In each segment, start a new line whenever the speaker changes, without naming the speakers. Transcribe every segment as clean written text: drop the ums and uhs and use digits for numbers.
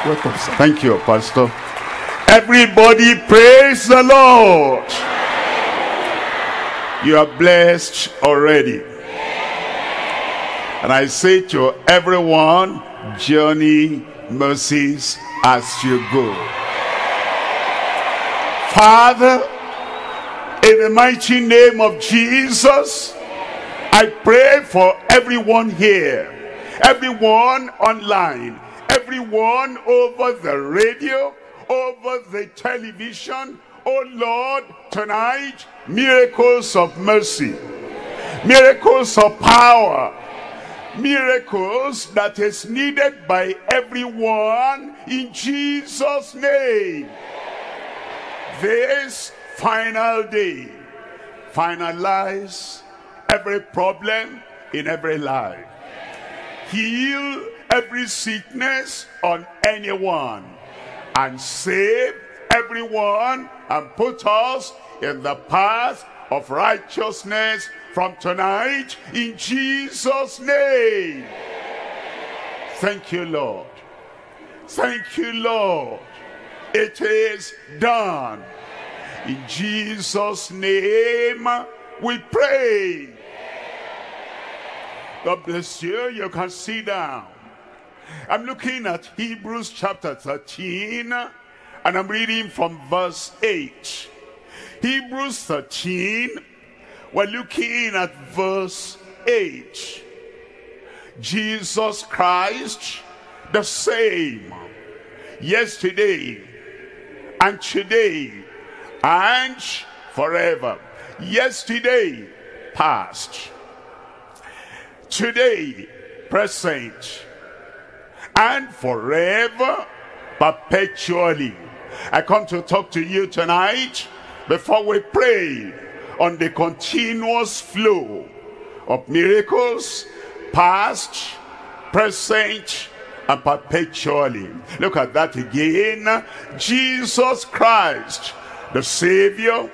Welcome, sir. Thank you, Pastor. Everybody praise the Lord. You are blessed already. And I say to everyone, journey mercies as you go. Father, in the mighty name of Jesus, I pray for everyone here, everyone online, everyone over the radio, over the television. Oh Lord, tonight, miracles of mercy, miracles of power, miracles that is needed by everyone in Jesus' name. This final day, finalize every problem in every life. Heal every sickness on anyone and save everyone and put us in the path of righteousness from tonight in Jesus' name. Thank you, Lord. Thank you, Lord. It is done. In Jesus' name we pray. God bless you. You can sit down. I'm looking at Hebrews chapter 13, and I'm reading from verse 8. Hebrews 13, we're looking at verse 8. Jesus Christ, the same, yesterday and today and forever. Yesterday, past. Today, present. And forever, perpetually. I come to talk to you tonight before we pray on the continuous flow of miracles, past, present, and perpetually. Look at that again. Jesus Christ, the Savior,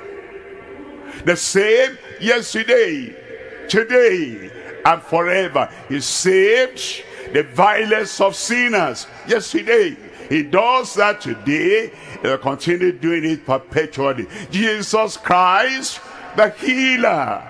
the same yesterday, today, and forever. He saved the vilest of sinners yesterday. He does that today. He'll continue doing it perpetually. Jesus Christ, the healer,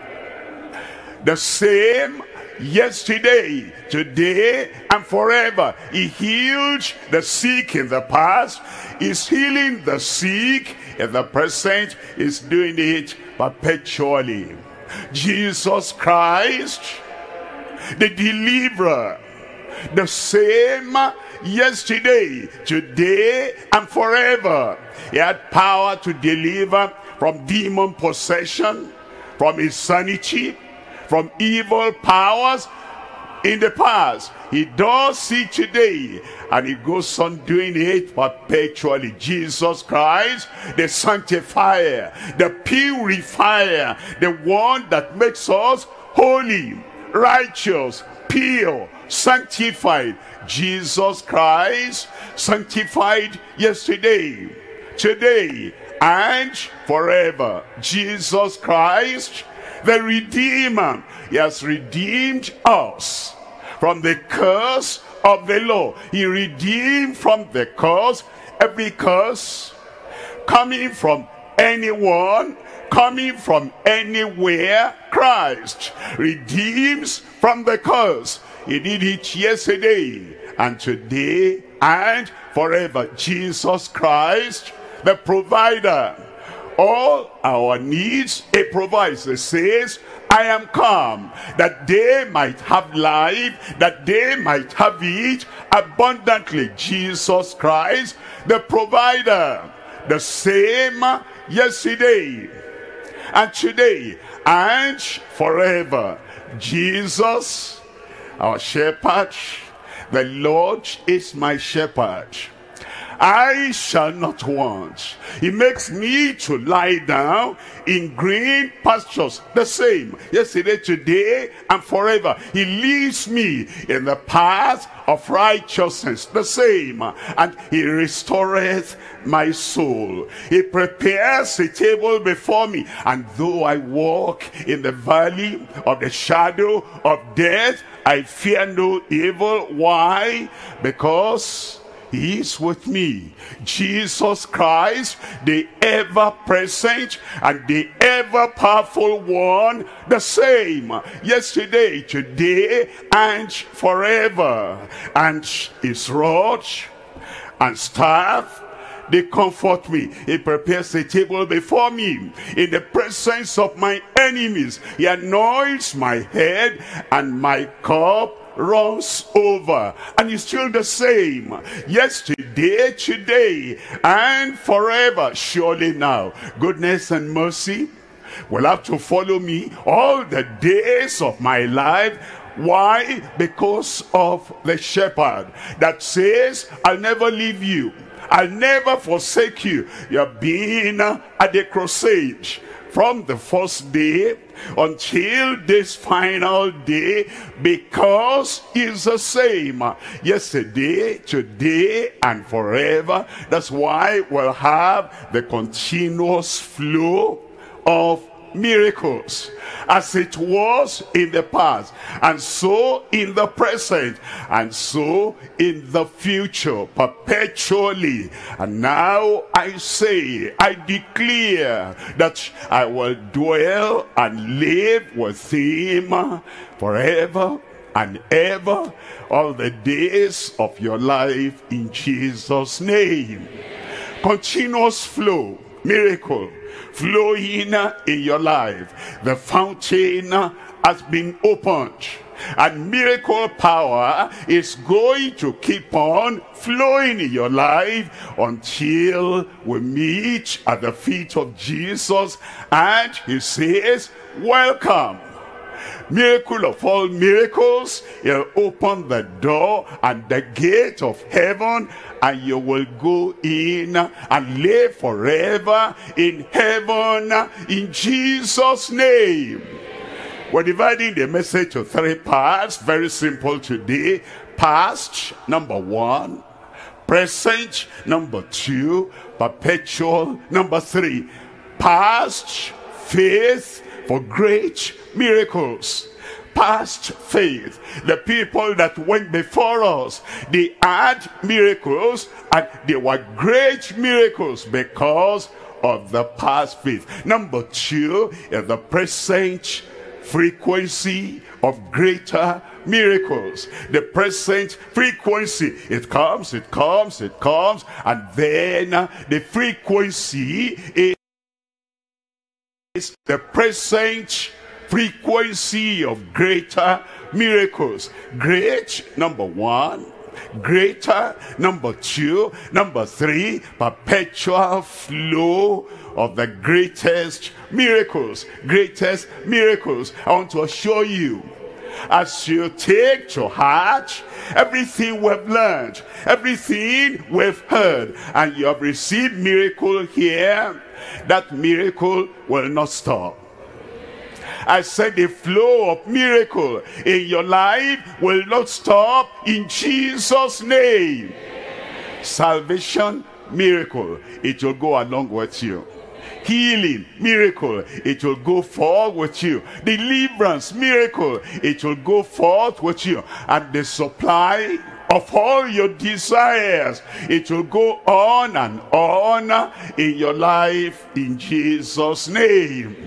the same yesterday, today, and forever. He healed the sick in the past. He's healing the sick in the present. He's doing it perpetually. Jesus Christ, the deliverer, the same yesterday, today, and forever. He had power to deliver from demon possession, from insanity, from evil powers in the past. He does it today, and he goes on doing it perpetually. Jesus Christ, the sanctifier, the purifier, the one that makes us holy, righteous, pure, sanctified. Jesus Christ, sanctified yesterday, today, and forever. Jesus Christ, the Redeemer. He has redeemed us from the curse of the law. He redeemed from the curse, every curse coming from anyone, coming from anywhere. Christ redeems from the curse. He did it yesterday and today and forever. Jesus Christ, the provider. All our needs he provides. He says, I am come that they might have life, that they might have it abundantly. Jesus Christ, the provider, the same yesterday and today and forever. Jesus, our shepherd, the Lord is my shepherd. I shall not want. He makes me to lie down in green pastures. The same yesterday, today, and forever. He leads me in the path of righteousness. The same. And he restoreth my soul. He prepares a table before me. And though I walk in the valley of the shadow of death, I fear no evil. Why? Because He is with me. Jesus Christ, the ever-present and the ever-powerful one, the same yesterday, today, and forever. And his rod and staff, they comfort me. He prepares a table before me in the presence of my enemies. He anoints my head, and my cup runs over. And he's still the same yesterday, today, and forever. Surely now goodness and mercy will have to follow me all the days of my life. Why? Because of the shepherd that says, I'll never leave you, I'll never forsake you. You've been at the crusade from the first day until this final day, because he's the same yesterday, today, and forever. That's why we'll have the continuous flow of miracles, as it was in the past, and so in the present, and so in the future, perpetually. And now I say, I declare that I will dwell and live with him forever and ever, all the days of your life, in Jesus' name. Continuous flow, miracle flowing in your life. The fountain has been opened, and miracle power is going to keep on flowing in your life until we meet at the feet of Jesus, and he says, welcome. Miracle of all miracles, he'll open the door and the gate of heaven, and you will go in and live forever in heaven, in Jesus' name. We're dividing the message to 3 parts. Very simple today. Past, number 1. Present, number 2. Perpetual, number 3. Past faith for great miracles. Past faith. The people that went before us, they had miracles, and they were great miracles because of the past faith. Number 2 is the present frequency of greater miracles. The present frequency, it comes, it comes, it comes, and then the frequency is the present frequency of greater miracles. Great, number 1. Greater, number 2. Number 3, perpetual flow of the greatest miracles. Greatest miracles. I want to assure you, as you take to heart everything we've learned, everything we've heard, and you have received miracle here, that miracle will not stop. I said the flow of miracle in your life will not stop, in Jesus' name. Salvation, miracle, it will go along with you. Healing, miracle, it will go forth with you. Deliverance, miracle, it will go forth with you. And the supply of all your desires, it will go on and on in your life, in Jesus' name.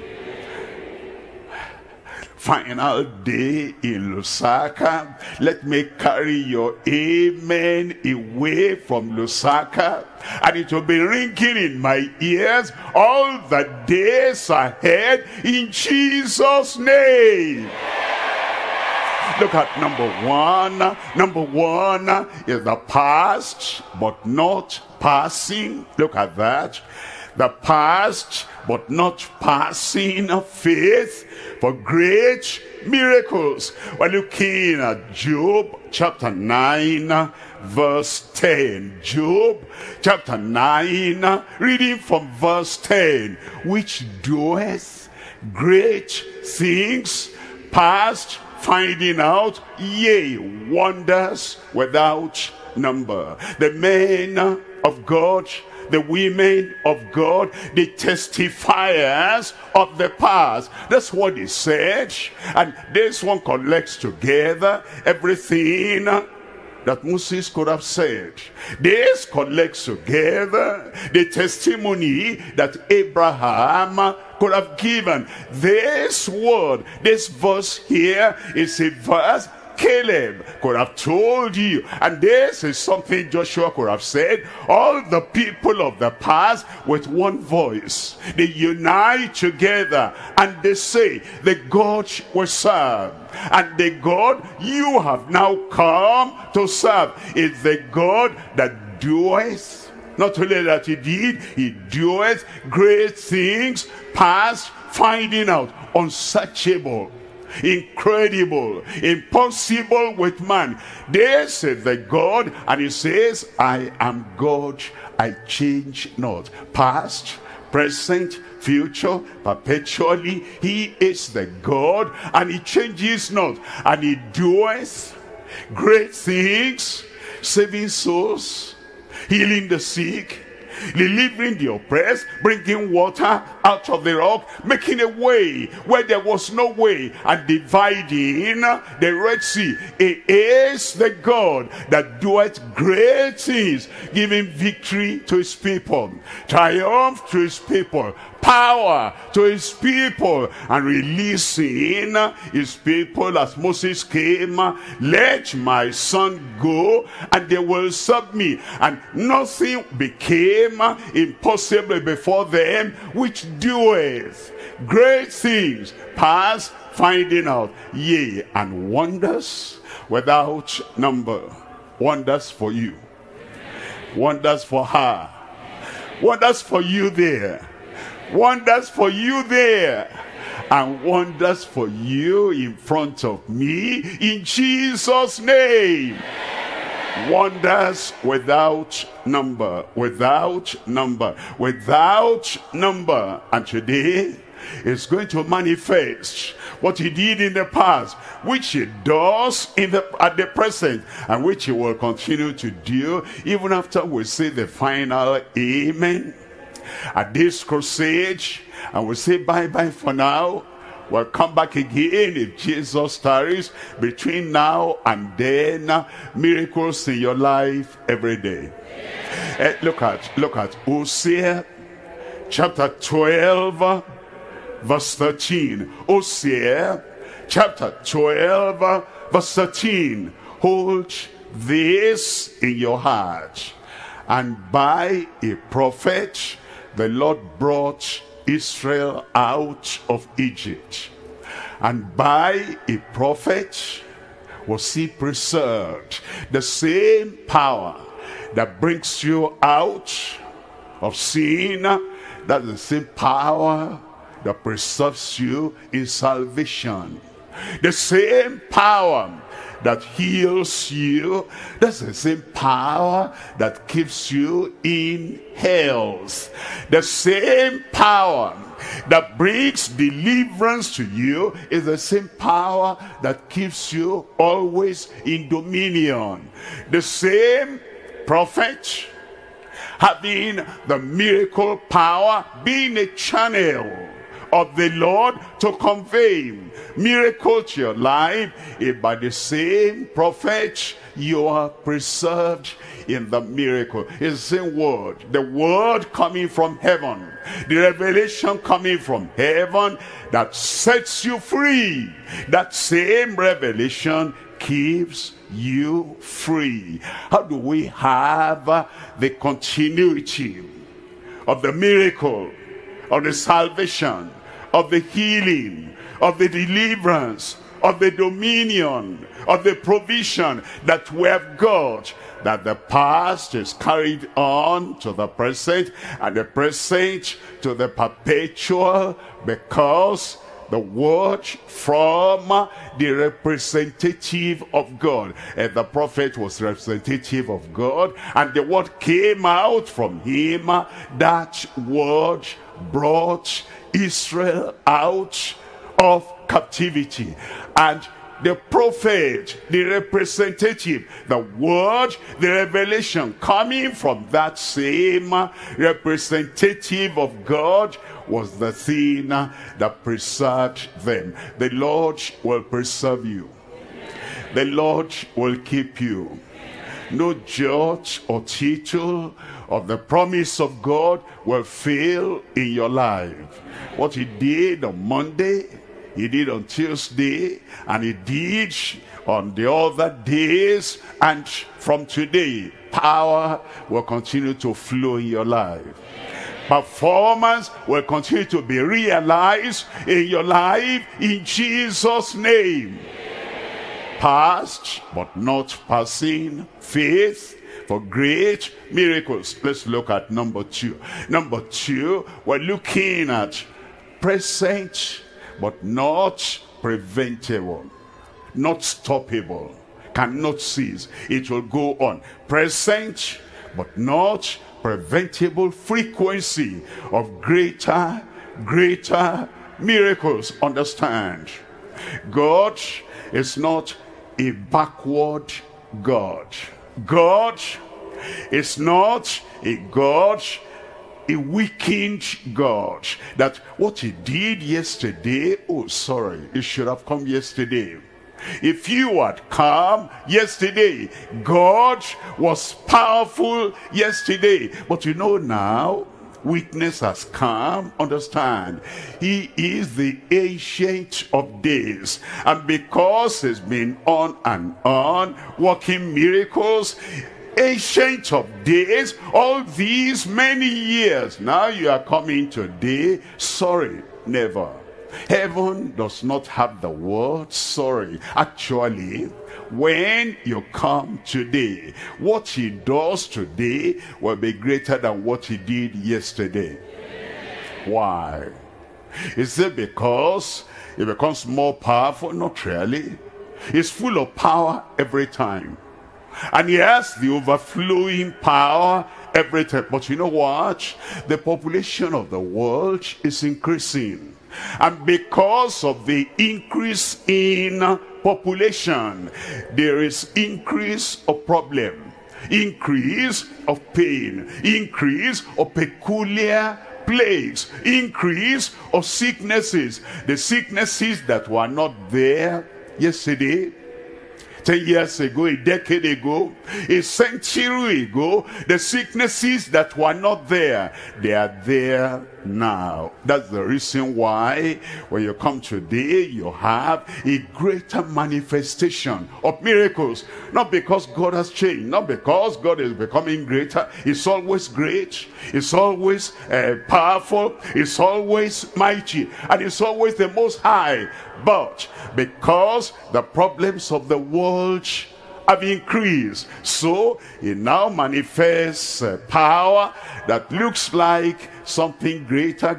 Final day in Lusaka. Let me carry your amen away from Lusaka, and it will be ringing in my ears all the days ahead, in Jesus' name. Look at number 1. Number 1 is the past but not passing. Look at that. The past but not passing faith for great miracles. We're looking at Job chapter 9 verse 10. Job chapter 9, reading from verse 10. Which doeth great things, past finding out, yea, wonders without number. The men of God, the women of God, the testifiers of the past. That's what he said. And this one collects together everything that Moses could have said. This collects together the testimony that Abraham could have given. This word, this verse here is a verse Caleb could have told you, and this is something Joshua could have said. All the people of the past with one voice, they unite together and they say, the God we serve and the God you have now come to serve is the God that doeth. Not only that he doeth great things past finding out, unsearchable, incredible, impossible with man. This is the God, and he says, I am God, I change not. Past, present, future, perpetually, he is the God, and he changes not. And he doeth great things, saving souls, healing the sick, delivering the oppressed, bringing water out of the rock, making a way where there was no way, and dividing the Red Sea. It is the God that doeth great things, giving victory to his people, triumph to his people, power to his people, and releasing his people as Moses came. Let my son go, and they will serve me. And nothing became impossible before them, which doeth great things past finding out, yea, and wonders without number. Wonders for you, wonders for her, wonders for you there, wonders for you there, and wonders for you in front of me, in Jesus' name. Wonders without number, without number, without number. And today is going to manifest what he did in the past, which he does at the present, and which he will continue to do even after we say the final amen at this crusade. And we say bye-bye for now. We'll come back again if Jesus tarries between now and then. Miracles in your life every day. Look at Hosea chapter 12 verse 13. Hosea chapter 12 verse 13. Hold this in your heart. And by a prophet the Lord brought Israel out of Egypt, and by a prophet was he preserved. The same power that brings you out of sin, that's the same power that preserves you in salvation. The same power that heals you, that's the same power that keeps you in health. The same power that brings deliverance to you is the same power that keeps you always in dominion. The same prophet having the miracle power, being a channel of the Lord to convey miracle to your life. If by the same prophet you are preserved in the miracle. It's the same word, the word coming from heaven, the revelation coming from heaven that sets you free. That same revelation keeps you free. How do we have the continuity of the miracle, of the salvation, of the healing, of the deliverance, of the dominion, of the provision that we have got? That the past is carried on to the present, and the present to the perpetual, because the word from the representative of God, and the prophet was representative of God, and the word came out from him. That word brought Israel out of captivity. And the prophet, the representative, the word, the revelation coming from that same representative of God was the thing that preserved them. The Lord will preserve you. The Lord will keep you. No jot or tittle of the promise of God will fail in your life. What he did on Monday, he did on Tuesday, and he did on the other days, and from today, power will continue to flow in your life. Performance will continue to be realized in your life in Jesus' name. Past but not passing faith for great miracles. Let's look at number 2. Number 2, we're looking at present but not preventable, not stoppable, cannot cease. It will go on. Present but not preventable frequency of greater miracles. Understand, God is not a backward God. God is not a God, a weakened God, that what he did yesterday, oh sorry, it should have come yesterday. If you had come yesterday, God was powerful yesterday, but you know now weakness has come. Understand, he is the ancient of days, and because he's been on and on working miracles, ancient of days, all these many years, now you are coming today. Sorry, never. Heaven does not have the word sorry. Actually, when you come today, what he does today will be greater than what he did yesterday. Why? Is it because it becomes more powerful? Not really. He's full of power every time, and he has the overflowing power every time. But you know what? The population of the world is increasing. And because of the increase in population, there is increase of problem, increase of pain, increase of peculiar plagues, increase of sicknesses. The sicknesses that were not there yesterday, 10 years ago, a decade ago, a century ago, the sicknesses that were not there, they are there now. That's the reason why when you come today, you have a greater manifestation of miracles. Not because God has changed, not because God is becoming greater. It's always great, it's always powerful, it's always mighty, and it's always the most high. But because the problems of the world have increased, so it now manifests power that looks like something greater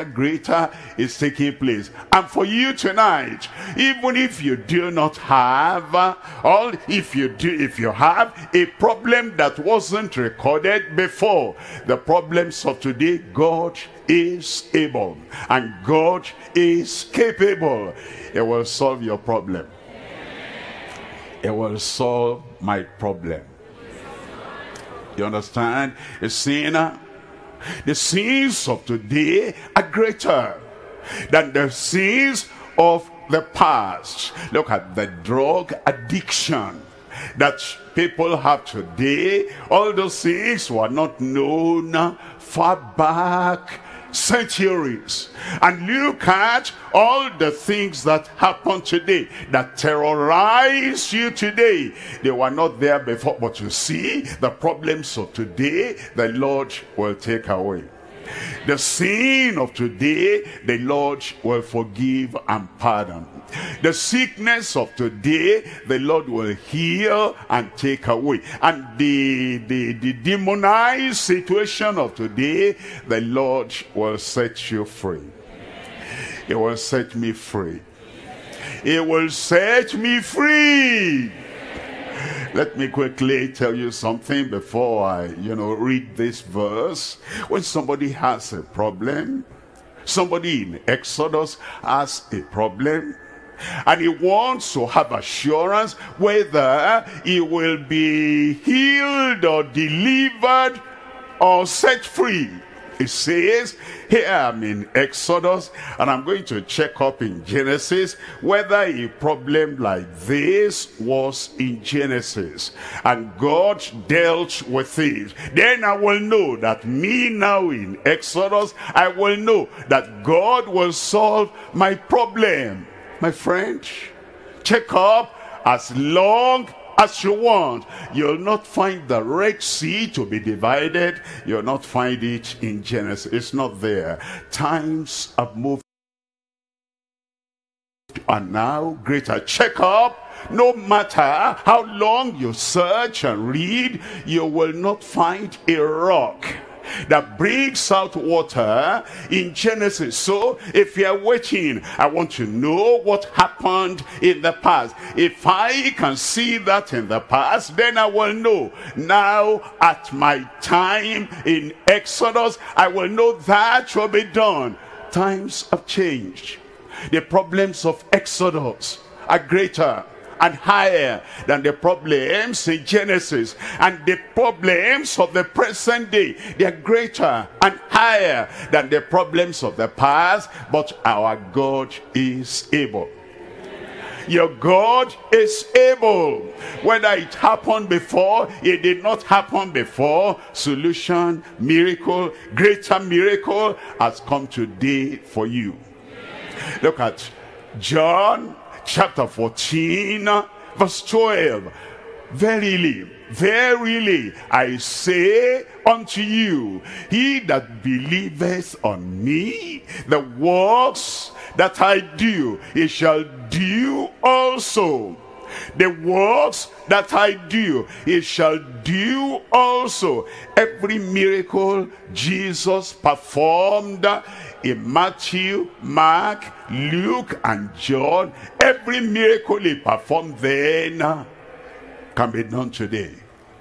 is taking place. And for you tonight, even if you do not have if you have a problem that wasn't recorded before, the problems of today, God is able and God is capable. It will solve your problem. It will solve my problem. You understand? A sinner, the sins of today are greater than the sins of the past. Look at the drug addiction that people have today. All those things were not known far back centuries. And look at all the things that happen today that terrorize you today. They were not there before, but you see, the problems of today, the Lord will take away. The sin of today, the Lord will forgive and pardon. The sickness of today, the Lord will heal and take away. And the demonized situation of today, the Lord will set you free. He will set me free. He will set me free. Let me quickly tell you something before I, read this verse. When somebody has a problem, somebody in Exodus has a problem, and he wants to have assurance whether he will be healed or delivered or set free. It says, here I'm in Exodus, and I'm going to check up in Genesis whether a problem like this was in Genesis. And God dealt with it. Then I will know that me now in Exodus, I will know that God will solve my problem. My friend, check up as long as you want. You'll not find the Red Sea to be divided. You'll not find it in Genesis. It's not there. Times have moved and now greater. Check up. No matter how long you search and read, you will not find a rock that brings out water in Genesis. So if you're waiting, I want to know what happened in the past. If I can see that in the past, then I will know. Now at my time in Exodus, I will know that will be done. Times have changed. The problems of Exodus are greater and higher than the problems in Genesis. And the problems of the present day, they are greater and higher than the problems of the past. But our God is able. Your God is able. Whether it happened before, it did not happen before, solution, miracle, greater miracle has come today for you. Look at John chapter 14, verse 12. Verily, verily, I say unto you, he that believeth on me, the works that I do, he shall do also. The works that I do, he shall do also. Every miracle Jesus performed in Matthew, Mark, Luke, and John, every miracle he performed then can be done today.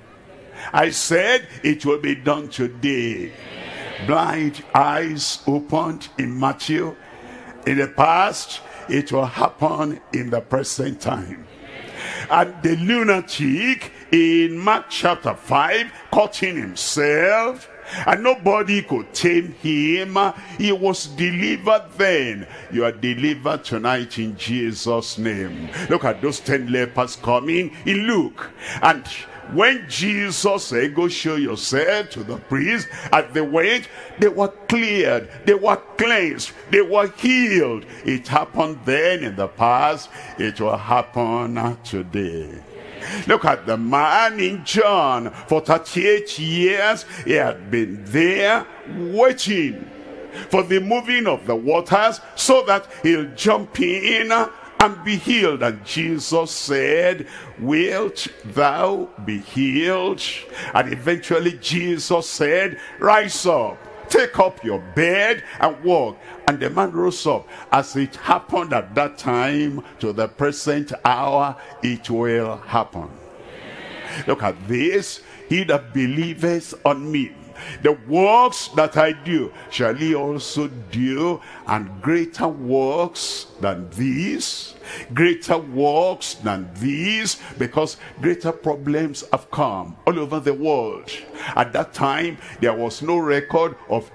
I said it will be done today. Blind eyes opened in Matthew. In the past, it will happen in the present time. And the lunatic in Mark chapter 5, cutting himself, and nobody could tame him. He was delivered then. You are delivered tonight in Jesus' name. Look at those 10 lepers coming in Luke. And when Jesus said, go show yourself to the priest, as they went, they were cleared, they were cleansed, they were healed. It happened then in the past, it will happen today. Look at the man in John. For 38 years, he had been there waiting for the moving of the waters so that he'll jump in and be healed. And Jesus said, wilt thou be healed? And eventually Jesus said, rise up, take up your bed and walk. And the man rose up. As it happened at that time, to the present hour, it will happen. Look at this. He that believeth on me, the works that I do shall he also do, and greater works than these, greater works than these, because greater problems have come all over the world. At that time, there was no record of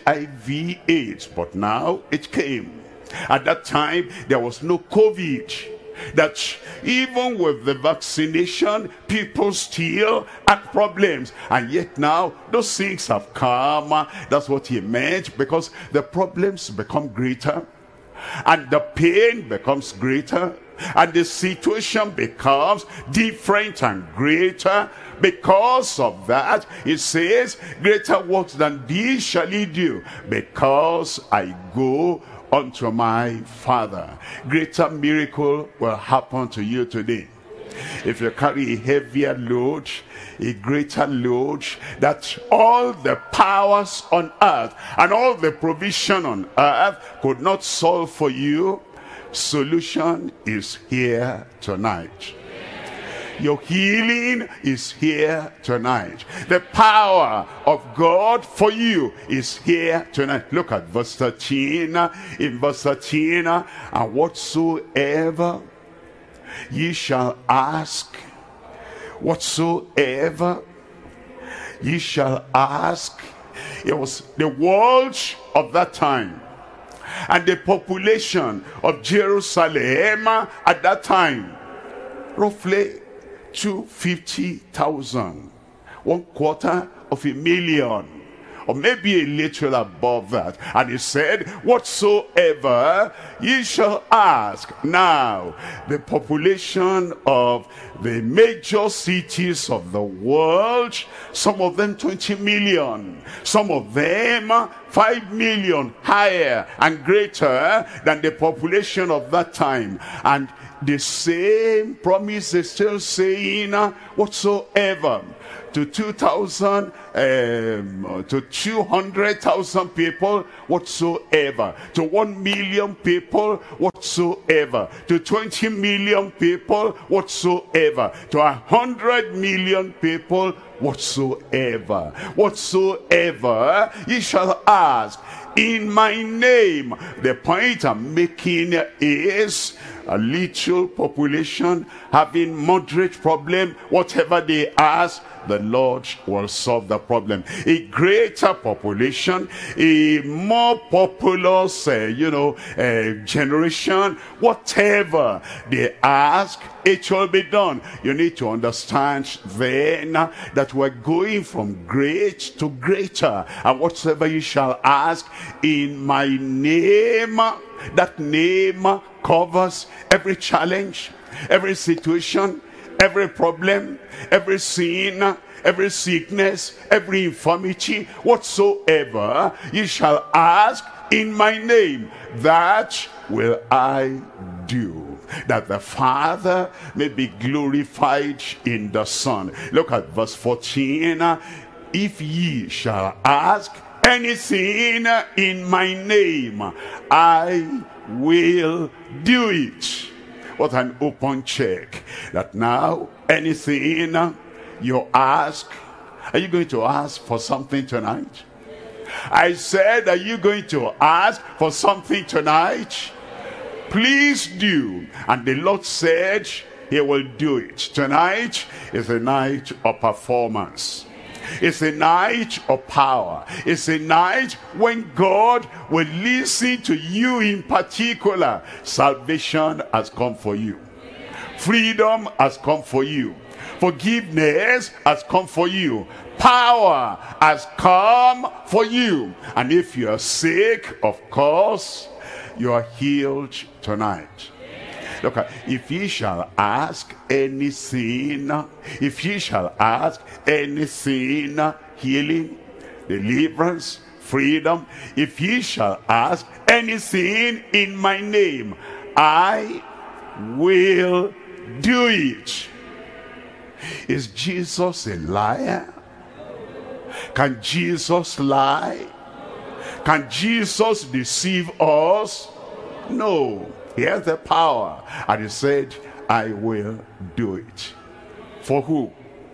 HIV/AIDS, but now it came. At that time, there was no COVID. That even with the vaccination, people still had problems. And yet now, those things have come. That's what he meant, because the problems become greater, and the pain becomes greater, and the situation becomes different and greater. Because of that, it says, greater works than these shall he do, because I go unto my Father. Greater miracle will happen to you today. If you carry a heavier load, a greater load that all the powers on earth and all the provision on earth could not solve for you, solution is here tonight. Your healing is here tonight. The power of God for you is here tonight. Look at verse 13. In verse 13, and whatsoever ye shall ask, whatsoever ye shall ask It was the world of that time. And the population of Jerusalem at that time, roughly 250,000, 250,000, or maybe a little above that. And he said, whatsoever ye shall ask. Now, the population of the major cities of the world, some of them 20 million, some of them 5 million, higher and greater than the population of that time. And the same promise is still saying, whatsoever to 200,000 people, whatsoever, to 1 million people, whatsoever, to 20 million people, whatsoever, to 100 million people, whatsoever, whatsoever ye shall ask in my name. The point I'm making is a little population having moderate problem, whatever they ask, the Lord will solve the problem. A greater population, a more populous, generation, whatever they ask, it will be done. You need to understand then that we're going from great to greater. And whatsoever you shall ask in my name, that name covers every challenge, every situation, every problem, every sin, every sickness, every infirmity, whatsoever you shall ask in my name, that will I do, that the Father may be glorified in the Son. Look at verse 14. If ye shall ask anything in my name, I will do it. What an open check. That now, anything you ask, are you going to ask for something tonight? I said, are you going to ask for something tonight? Please do. And the Lord said he will do it. Tonight is a night of performance. It's a night of power. It's a night when God will listen to you in particular. Salvation has come for you. Freedom has come for you. Forgiveness has come for you. Power has come for you. And if you are sick, of course, you are healed tonight. Look, if ye shall ask anything, if ye shall ask anything, healing, deliverance, freedom, if ye shall ask anything in my name, I will do it. Is Jesus a liar? Can Jesus lie? Can Jesus deceive us? No. He has the power. And he said, I will do it. For who?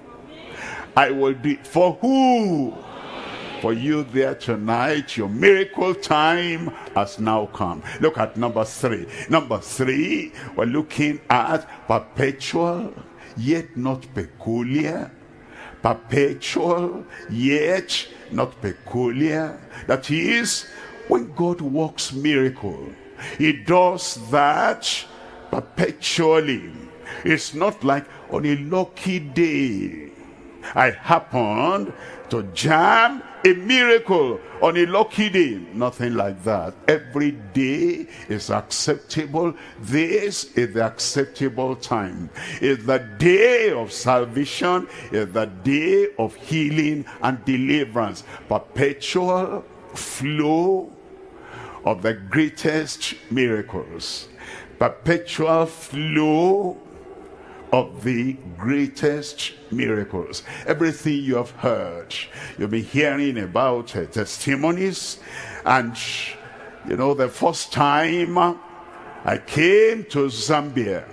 I will do it. For who? For you there tonight, your miracle time has now come. Look at number 3. Number 3, we're looking at perpetual, yet not peculiar. Perpetual, yet not peculiar. That is, when God works miracle, he does that perpetually. It's not like on a lucky day I happened to jam a miracle on a lucky day. Nothing like that. Every day is acceptable. This is the acceptable time. It's the day of salvation. It's the day of healing and deliverance. Perpetual flow of the greatest miracles. Perpetual flow of the greatest miracles. Everything you have heard, you've been hearing about testimonies. And you know, the first time I came to Zambia,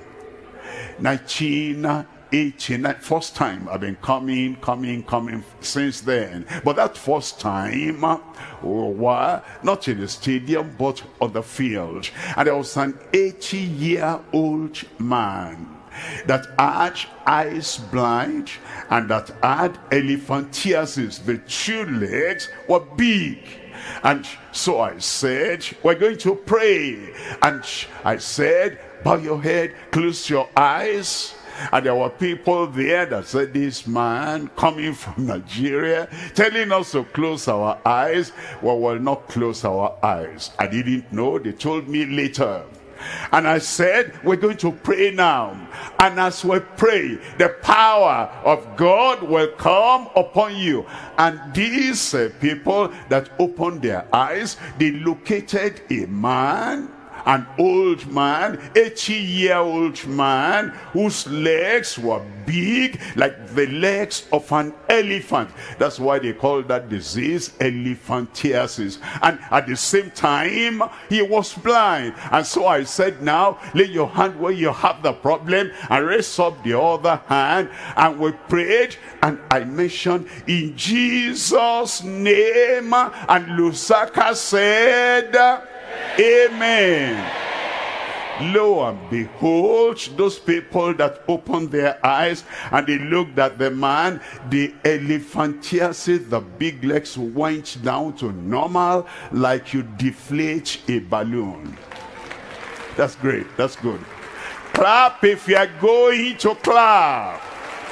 1989, first time. I've been coming since then. But that first time, we were not in the stadium, but on the field. And there was an 80-year-old man. that had eyes blind and that had elephantiasis. The 2 legs were big. And so I said, we're going to pray. And I said, bow your head, close your eyes. And there were people there that said, this man coming from Nigeria telling us to close our eyes. Well, we'll not close our eyes. I didn't know. They told me later. And I said, we're going to pray now. And as we pray, the power of God will come upon you. And these people that opened their eyes, they located a man, an old man, 80-year-old man, whose legs were big like the legs of an elephant. That's why they call that disease elephantiasis. And at the same time, he was blind. And so I said, now lay your hand where you have the problem and raise up the other hand. And we prayed, and I mentioned in Jesus' name, and Lusaka said, Amen. Lo and behold, those people that opened their eyes and they looked at the man, the elephantiasis, the big legs went down to normal, like you deflate a balloon. That's great. That's good. Clap if you are going to clap.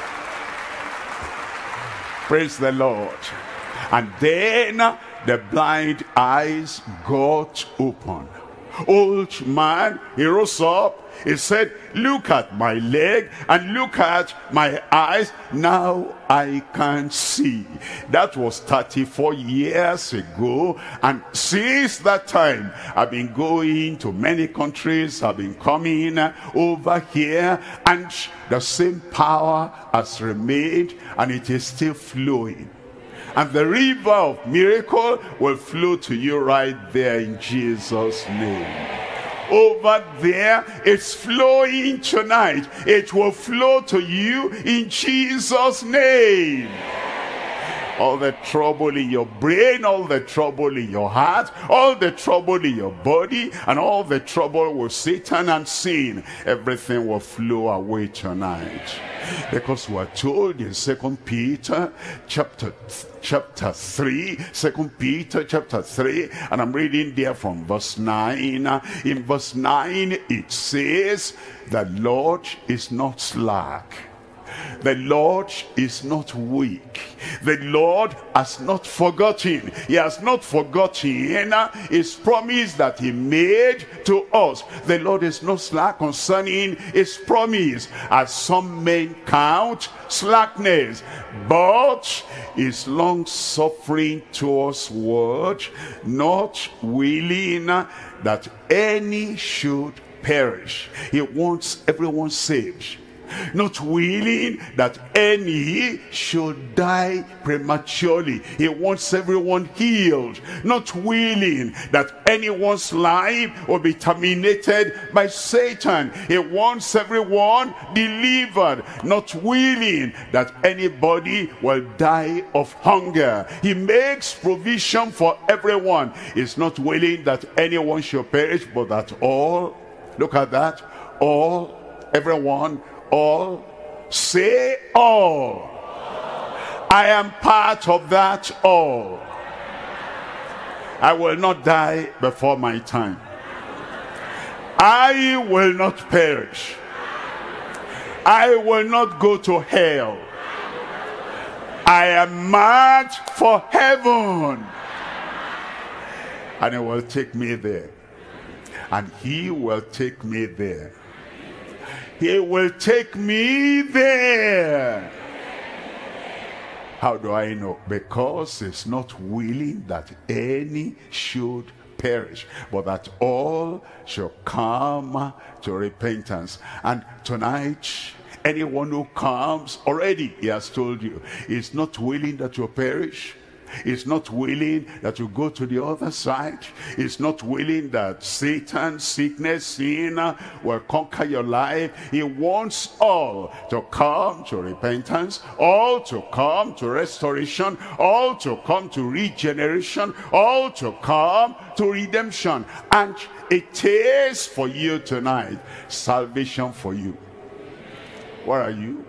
Praise the Lord. And then the blind eyes got open. Old man, he rose up. He said, look at my leg and look at my eyes. Now I can see. That was 34 years ago. And since that time, I've been going to many countries. I've been coming over here. And the same power has remained, and it is still flowing. And the river of miracle will flow to you right there in Jesus' name. Over there, it's flowing tonight. It will flow to you in Jesus' name. All the trouble in your brain, all the trouble in your heart, all the trouble in your body, and all the trouble with Satan and sin, everything will flow away tonight. Because we're told in 2 Peter chapter 3, 2 Peter chapter 3, and I'm reading there from verse 9. In verse 9 it says, the Lord is not slack. The Lord is not weak. The Lord has not forgotten. He has not forgotten his promise that he made to us. The Lord is not slack concerning his promise, as some men count slackness, but is long suffering towards word, not willing that any should perish. He wants everyone saved, not willing that any should die prematurely. He wants everyone healed, not willing that anyone's life will be terminated by Satan. He wants everyone delivered, not willing that anybody will die of hunger. He makes provision for everyone. He's not willing that anyone should perish, but that all, look at that, all, everyone, all, say all. I am part of that all. I will not die before my time. I will not perish. I will not go to hell. I am marked for heaven. And he will take me there. And he will take me there. He will take me there. How do I know? Because he's not willing that any should perish, but that all shall come to repentance. And tonight, anyone who comes, already he has told you, he's not willing that you perish. He's not willing that you go to the other side. He's not willing that Satan, sickness, sin will conquer your life. He wants all to come to repentance, all to come to restoration, all to come to regeneration, all to come to redemption. And it is for you tonight, salvation for you. Where are you?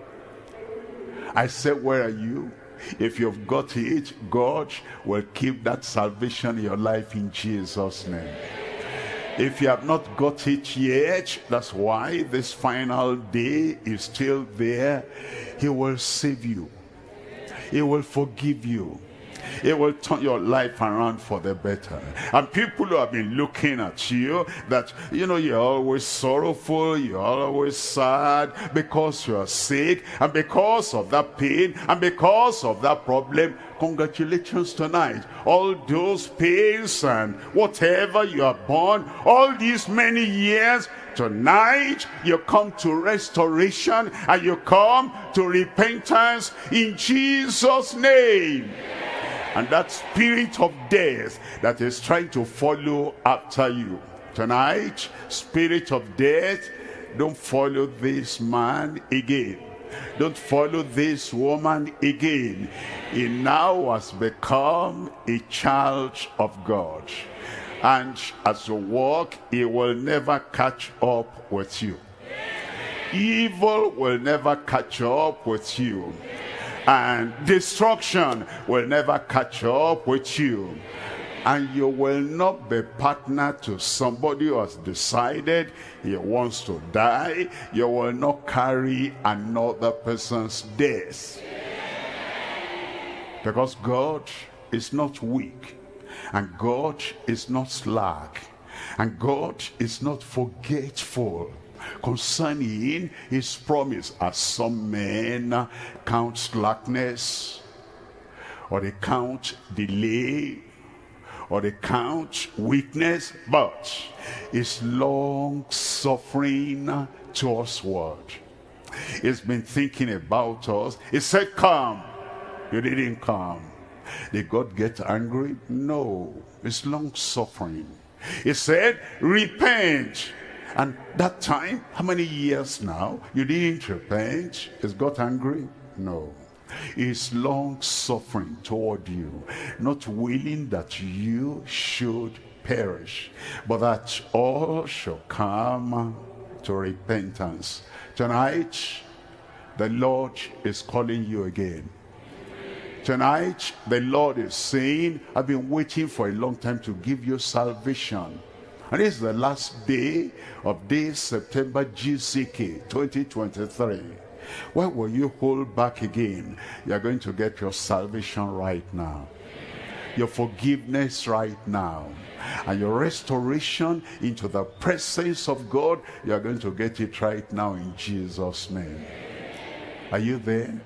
I said, where are you? If you've got it, God will keep that salvation in your life in Jesus' name. If you have not got it yet, that's why this final day is still there. He will save you. He will forgive you. It will turn your life around for the better. And people who have been looking at you, that, you know, you're always sorrowful, you're always sad because you're sick, and because of that pain, and because of that problem, congratulations tonight. All those pains and whatever you have borne, all these many years, tonight you come to restoration and you come to repentance in Jesus' name. And that spirit of death that is trying to follow after you tonight, spirit of death, don't follow this man again. Don't follow this woman again. He now has become a child of God. And as you walk, he will never catch up with you. Evil will never catch up with you. And destruction will never catch up with you. And you will not be partner to somebody who has decided he wants to die. You will not carry another person's death. Because God is not weak. And God is not slack. And God is not forgetful concerning his promise, as some men count slackness, or they count delay, or they count weakness, but is long suffering to us word. He's been thinking about us. He said, come. You didn't come. Did God get angry? No. It's long suffering. He said, repent. And that time, how many years now? You didn't repent. Is God angry? No. He's long suffering toward you, not willing that you should perish, but that all shall come to repentance. Tonight, the Lord is calling you again. Tonight, the Lord is saying, I've been waiting for a long time to give you salvation. And this is the last day of this September GCK 2023. Why will you hold back again? You're going to get your salvation right now. Your forgiveness right now. And your restoration into the presence of God, you're going to get it right now in Jesus' name. Are you there?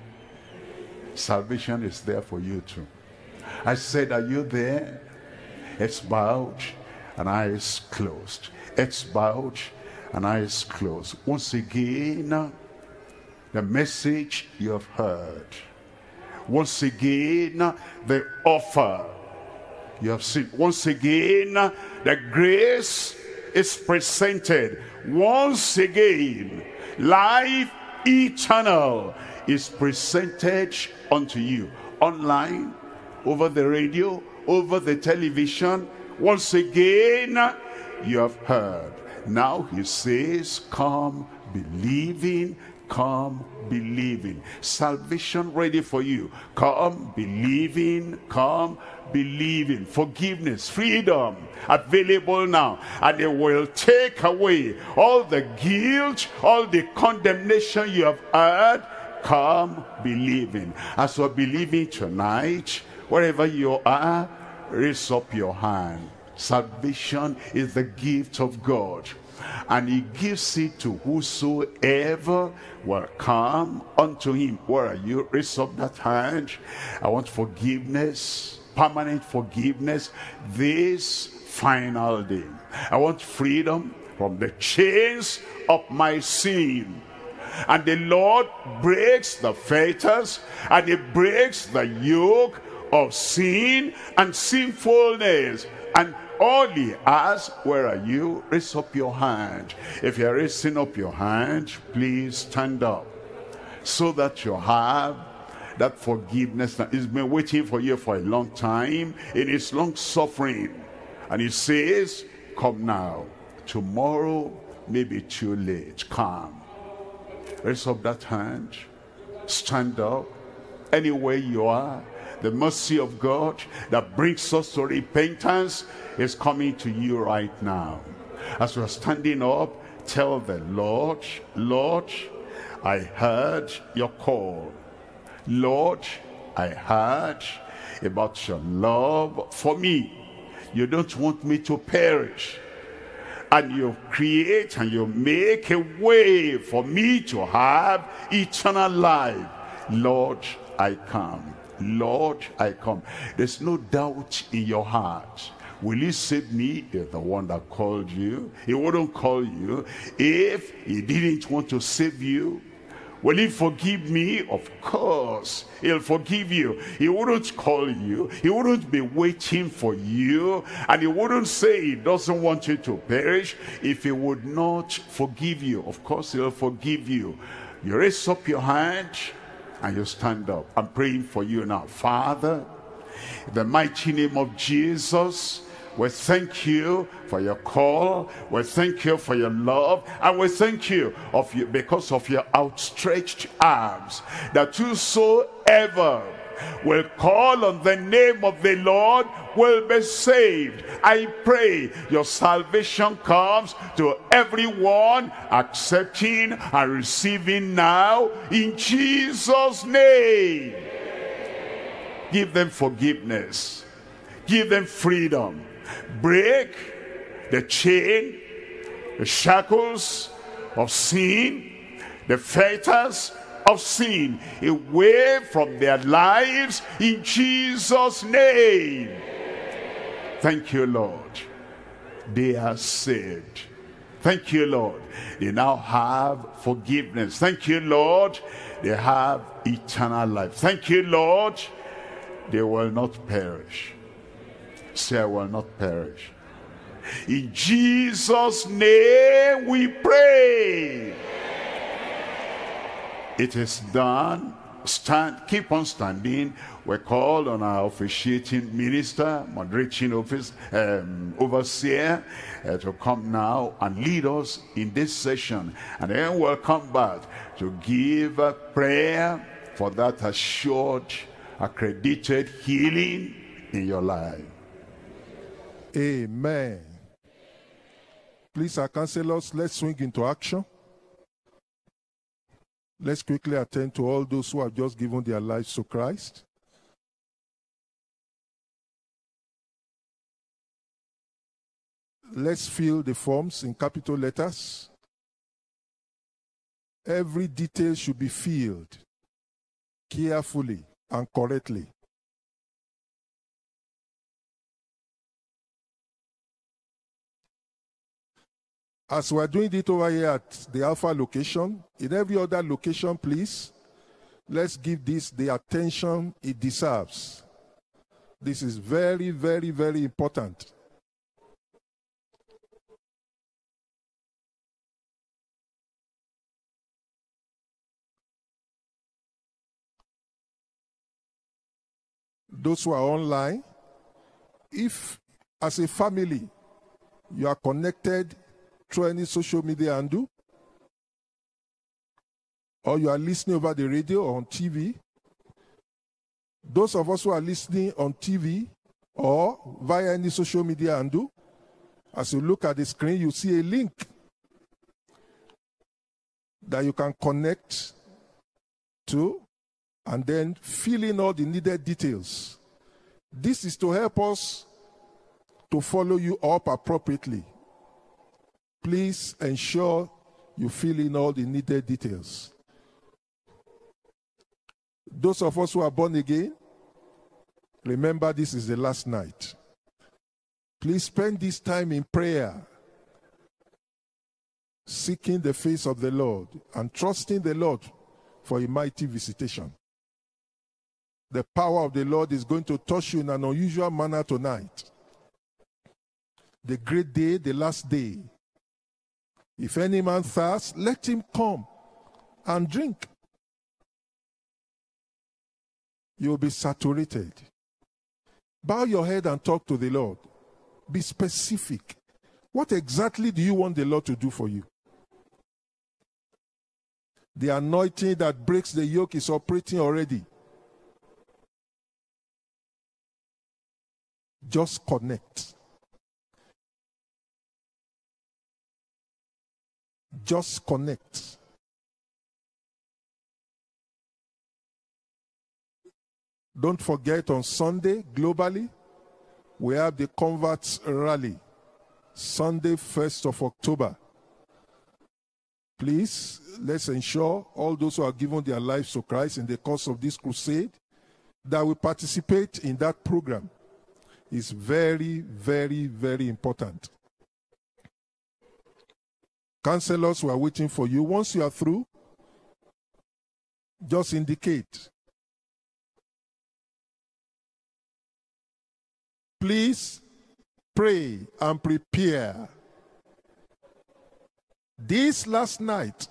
Salvation is there for you too. I said, are you there? It's bowed and eyes closed. It's bowed and eyes closed. Once again, the message you have heard. Once again, the offer you have seen. Once again, the grace is presented. Once again, life eternal is presented unto you. Online, over the radio, over the television. Once again, you have heard. Now he says, come believing, come believing. Salvation ready for you. Come believing, come believing. Forgiveness, freedom available now. And it will take away all the guilt, all the condemnation you have heard. Come believing. As you're believing tonight, wherever you are, raise up your hand. Salvation is the gift of God, and he gives it to whosoever will come unto him. Where are you? Raise up that hand. I want forgiveness, permanent forgiveness this final day. I want freedom from the chains of my sin. And the Lord breaks the fetters, and he breaks the yoke of sin and sinfulness. And all he asks, where are you? Raise up your hand. If you're raising up your hand, please stand up, so that you have that forgiveness that has been waiting for you for a long time in his long suffering. And he says, come now. Tomorrow may be too late. Come. Raise up that hand. Stand up. Anywhere you are, the mercy of God that brings us to repentance is coming to you right now. As we're standing up, tell the Lord, Lord, I heard your call. Lord, I heard about your love for me. You don't want me to perish. And you create and you make a way for me to have eternal life. Lord, I come. Lord, I come. There's no doubt in your heart. Will he save me? He's the one that called you. He wouldn't call you if he didn't want to save you. Will he forgive me? Of course, he'll forgive you. He wouldn't call you. He wouldn't be waiting for you. And he wouldn't say he doesn't want you to perish if he would not forgive you. Of course, he'll forgive you. You raise up your hand and you stand up. I'm praying for you now. Father, in the mighty name of Jesus, we thank you for your call. We thank you for your love. And we thank you because of your outstretched arms, that whosoever will call on the name of the Lord will be saved. I pray your salvation comes to everyone accepting and receiving now in Jesus' name. Give them forgiveness. Give them freedom. Break the chain, the shackles of sin, the fetters of sin away from their lives in Jesus' name. Thank you, Lord. They are saved. Thank you, Lord. They now have forgiveness. Thank you, Lord. They have eternal life. Thank you, Lord. They will not perish. Say, I will not perish. In Jesus' name we pray. It is done. Stand, keep on standing. We call on our officiating minister, moderating office, overseer to come now and lead us in this session. And then we'll come back to give a prayer for that assured, accredited healing in your life.
Amen. Please, our counselors, let's swing into action. Let's quickly attend to all those who have just given their lives to Christ. Let's fill the forms in capital letters. Every detail should be filled carefully and correctly. As we are doing it over here at the Alpha location, in every other location, please, let's give this the attention it deserves. This is very, very, very important. Those who are online, if as a family you are connected through any social media handle, or you are listening over the radio or on TV, those of us who are listening on TV or via any social media handle, as you look at the screen, you see a link that you can connect to and then fill in all the needed details. This is to help us to follow you up appropriately. Please ensure you fill in all the needed details. Those of us who are born again, remember this is the last night. Please spend this time in prayer, seeking the face of the Lord and trusting the Lord for a mighty visitation. The power of the Lord is going to touch you in an unusual manner tonight. The great day, the last day. If any man thirsts, let him come and drink. You will be saturated. Bow your head and talk to the Lord. Be specific. What exactly do you want the Lord to do for you? The anointing that breaks the yoke is operating already. Just connect. Just connect. Don't forget, on Sunday, globally, we have the Converts Rally, Sunday, 1st of October. Please, let's ensure all those who have given their lives to Christ in the course of this crusade that we participate in that program. It's very, very, very important. Counselors who are waiting for you, once you are through, just indicate. Please pray and prepare. This last night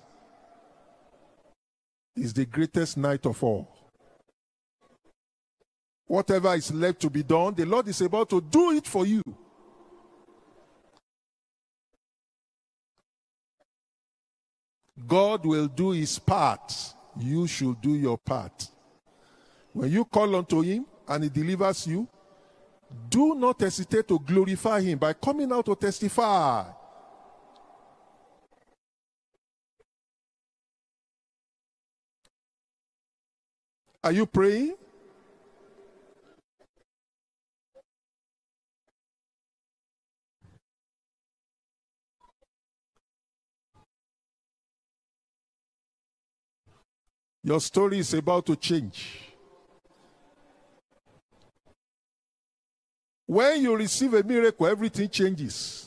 is the greatest night of all. Whatever is left to be done, the Lord is about to do it for you. God will do his part. You should do your part. When you call unto him and he delivers you, do not hesitate to glorify him by coming out to testify. Are you praying? Your story is about to change. When you receive a miracle, everything changes.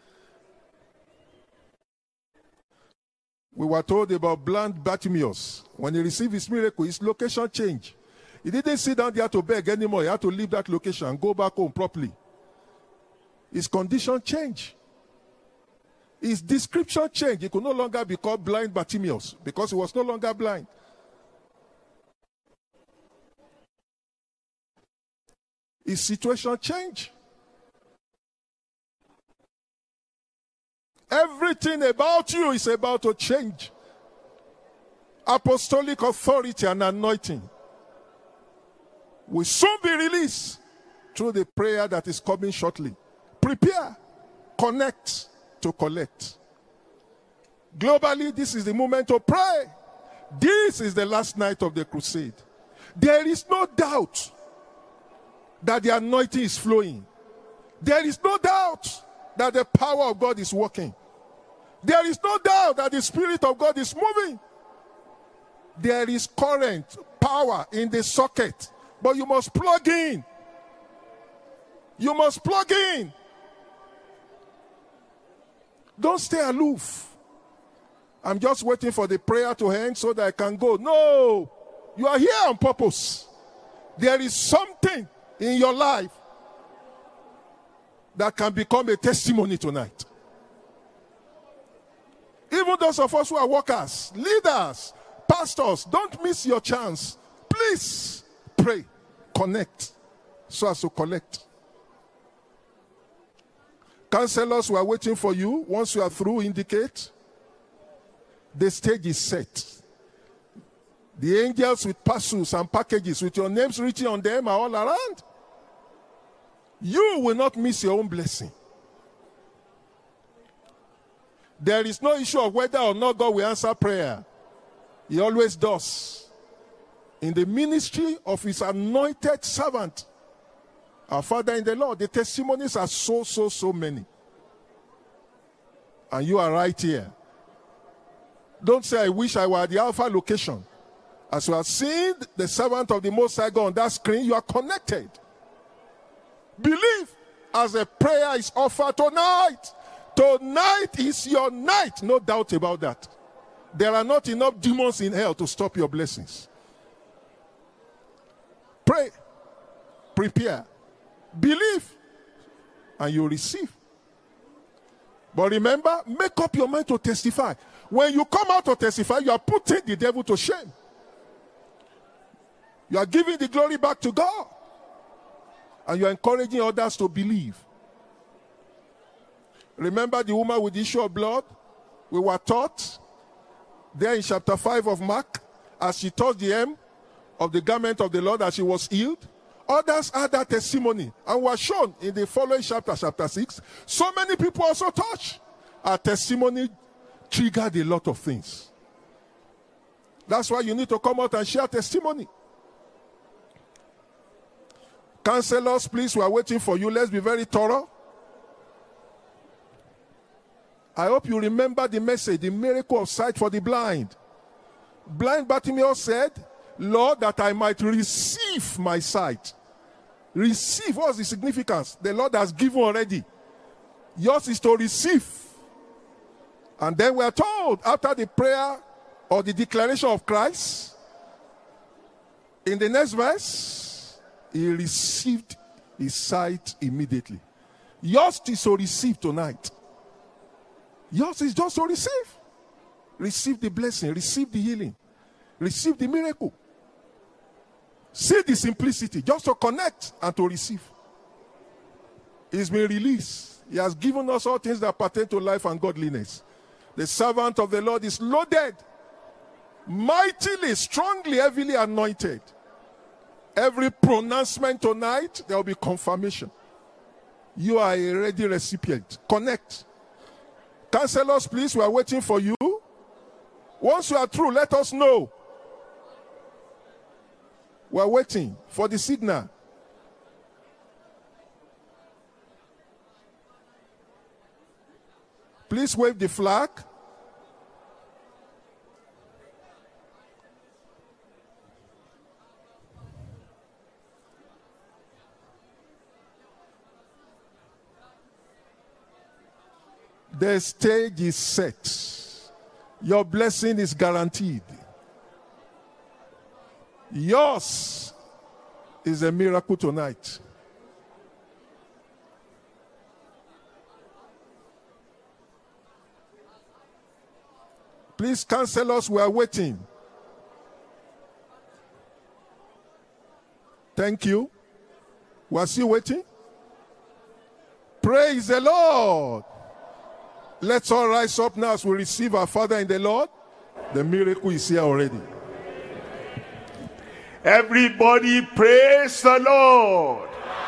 We were told about blind Bartimaeus. When he received his miracle, his location changed. He didn't sit down there to beg anymore. He had to leave that location and go back home properly. His condition changed. His description changed. He could no longer be called blind Bartimaeus because he was no longer blind. His situation changed. Everything about you is about to change. Apostolic authority and anointing will soon be released through the prayer that is coming shortly. Prepare, connect to collect. Globally, this is the moment to pray. This is the last night of the crusade. There is no doubt that the anointing is flowing. There is no doubt that the power of God is working. There is no doubt that the Spirit of God is moving. There is current, power in the socket, but you must plug in. You must plug in. Don't stay aloof. I'm just waiting for the prayer to end so that I can go. No, you are here on purpose. There is something in your life that can become a testimony tonight. Even those of us who are workers, leaders, pastors, don't miss your chance. Please pray, connect, so as to collect. Counselors who are waiting for you, once you are through, indicate. The stage is set. The angels with parcels and packages with your names written on them are all around. You will not miss your own blessing. There is no issue of whether or not God will answer prayer. He always does. In the ministry of his anointed servant, our Father in the Lord, the testimonies are so many. And you are right here. Don't say, I wish I were at the Alpha location. As you are seeing the servant of the Most High God on that screen, you are connected. Believe as a prayer is offered tonight. Tonight is your night. No doubt about that. There are not enough demons in hell to stop your blessings. Pray. Prepare. Believe. And you receive. But remember, make up your mind to testify. When you come out to testify, you are putting the devil to shame. You are giving the glory back to God. And you are encouraging others to believe. Remember the woman with the issue of blood? We were taught there in chapter 5 of Mark, as she touched the hem of the garment of the Lord as she was healed. Others had that testimony and were shown in the following chapter, chapter 6. So many people also touched. Our testimony triggered a lot of things. That's why you need to come out and share testimony. Counselors, please, we are waiting for you. Let's be very thorough. I hope you remember the message, the miracle of sight for the blind. Blind Bartimaeus said, Lord, that I might receive my sight. Receive, what's the significance? The Lord has given already. Yours is to receive. And then we are told, after the prayer or the declaration of Christ, in the next verse, he received his sight immediately. Yours is to receive tonight. Yours is just to receive. Receive the blessing, receive the healing, receive the miracle. See the simplicity, just to connect and to receive. He's been released. He has given us all things that pertain to life and godliness. The servant of the Lord is loaded, mightily, strongly, heavily anointed. Every pronouncement tonight, there will be confirmation. You are a ready recipient. Connect. Counselors, please, we are waiting for you. Once you are through, let us know. We are waiting for the signal. Please wave the flag. The stage is set. Your blessing is guaranteed. Yours is a miracle tonight. Please, counselors, we are waiting. Thank you. We are still waiting. Praise the Lord. Let's all rise up now as we receive our Father in the Lord. The miracle is here already.
Everybody praise the Lord.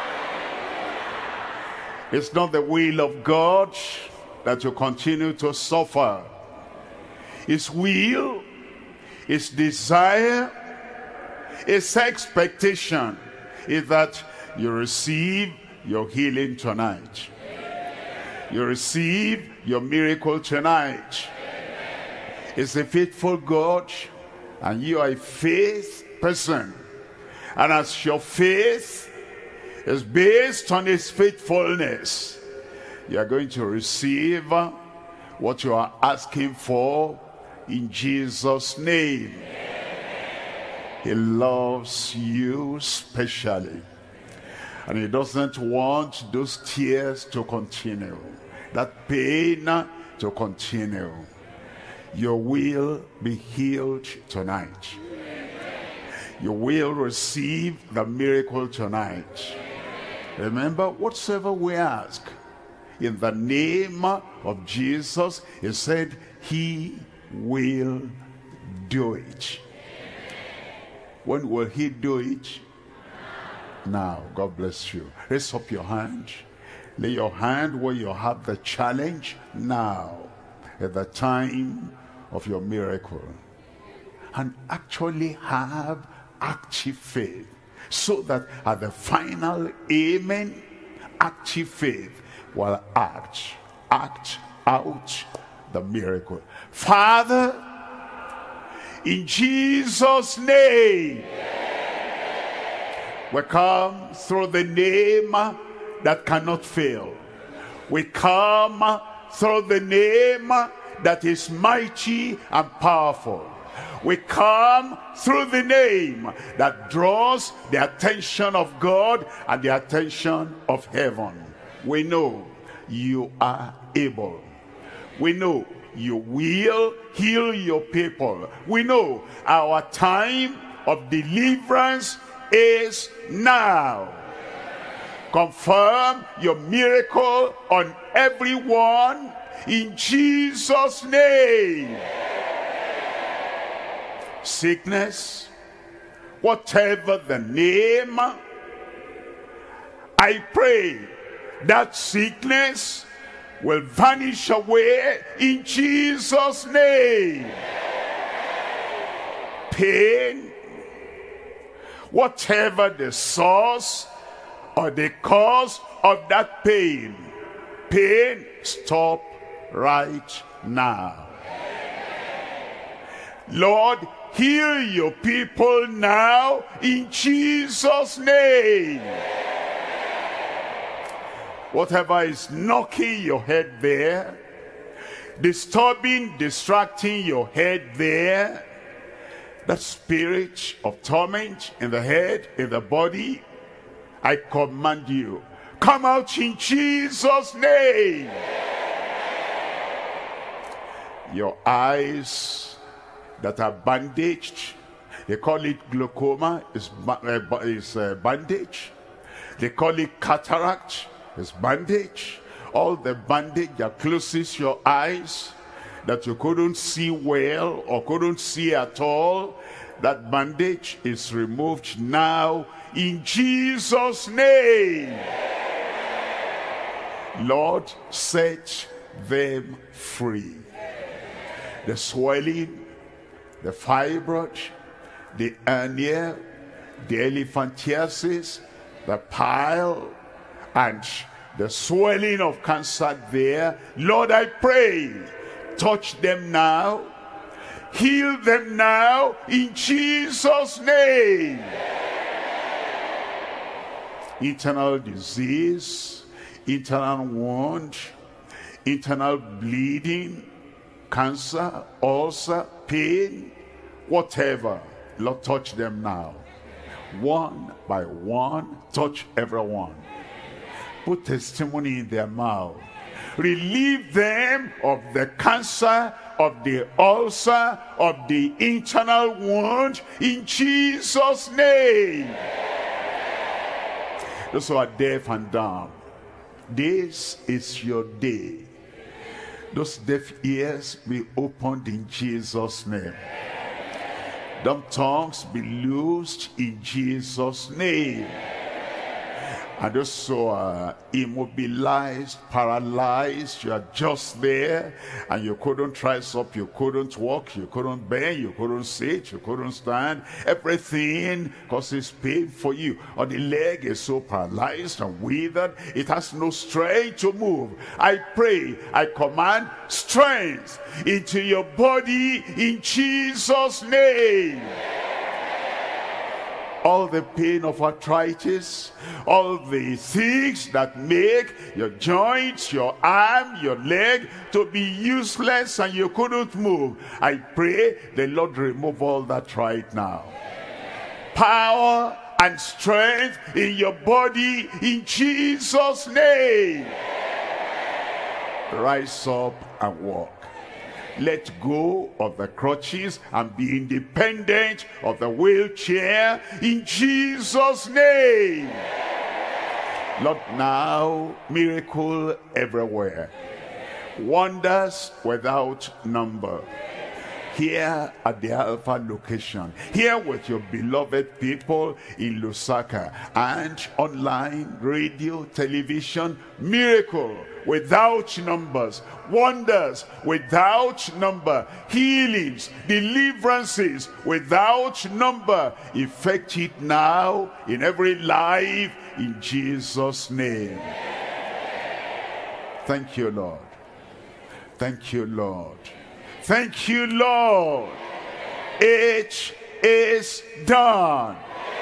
It's not the will of God that you continue to suffer. His will, his desire, his expectation is that you receive your healing tonight. You receive your miracle tonight. It's a faithful God, and you are a faith person. And as your faith is based on his faithfulness, you are going to receive what you are asking for in Jesus' name. He loves you specially, and he doesn't want those tears to continue, that pain to continue. You will be healed tonight. You will receive the miracle tonight. Remember, whatsoever we ask in the name of Jesus, he said he will do it. When will he do it? Now. God bless you. Raise up your hand. Lay your hand where you have the challenge. Now, at the time of your miracle. And actually have active faith, so that at the final amen, active faith will act out the miracle. Father, in Jesus' name, we come through the name that cannot fail. We come through the name that is mighty and powerful. We come through the name that draws the attention of God and the attention of heaven. We know you are able. We know you will heal your people. We know our time of deliverance is now. Confirm your miracle on everyone in Jesus' name. sickness, whatever the name, I pray that sickness will vanish away in Jesus' name. Pain, whatever the source or the cause of that pain, stop right now. Lord, heal your people now in Jesus' name. Whatever is knocking your head there, disturbing, distracting your head there, that spirit of torment in the head, in the body, I command you, come out in Jesus' name. Your eyes that are bandaged, they call it glaucoma, is bandage. They call it cataract, is bandage. All the bandage that closes your eyes, that you couldn't see well or couldn't see at all, that bandage is removed now in Jesus' name. Lord, set them free. The swelling, the fibroid, the hernia, the elephantiasis, the pile, and the swelling of cancer there, Lord, I pray, touch them now, heal them now in Jesus' name. Internal disease, internal wound, internal bleeding, cancer, ulcer, pain, whatever, Lord, touch them now. One by one, touch everyone. Put testimony in their mouth. Relieve them of the cancer, of the ulcer, of the internal wound in Jesus' name. Those who are deaf and dumb, this is your day. Those deaf ears be opened in Jesus' name. Dumb tongues be loosed in Jesus' name. And those who are immobilized, paralyzed, you are just there, and you couldn't rise up, you couldn't walk, you couldn't bend, you couldn't sit, you couldn't stand. Everything causes pain for you. Or the leg is so paralyzed and withered, it has no strength to move. I pray, I command strength into your body in Jesus' name. All the pain of arthritis, all the things that make your joints, your arm, your leg to be useless and you couldn't move. I pray the Lord remove all that right now. Power and strength in your body in Jesus' name. Rise up and walk. Let go of the crutches and be independent of the wheelchair in Jesus' name. Lord, now miracle everywhere. Wonders without number. Here at the Alpha location, here with your beloved people in Lusaka, and online, radio, television, miracle without numbers, wonders without number, healings, deliverances without number. Effect it now in every life in Jesus' name. Thank you, Lord. Thank you, Lord. Thank you, Lord. It is done.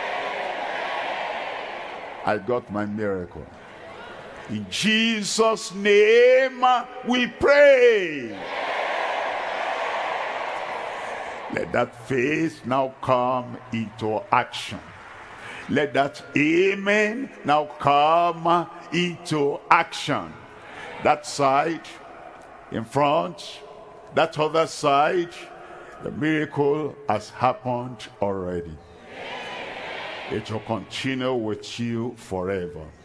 I got my miracle. In Jesus' name we pray. Let that faith now come into action. Let that amen now come into action. That side in front, that other side, the miracle has happened already. It will continue with you forever.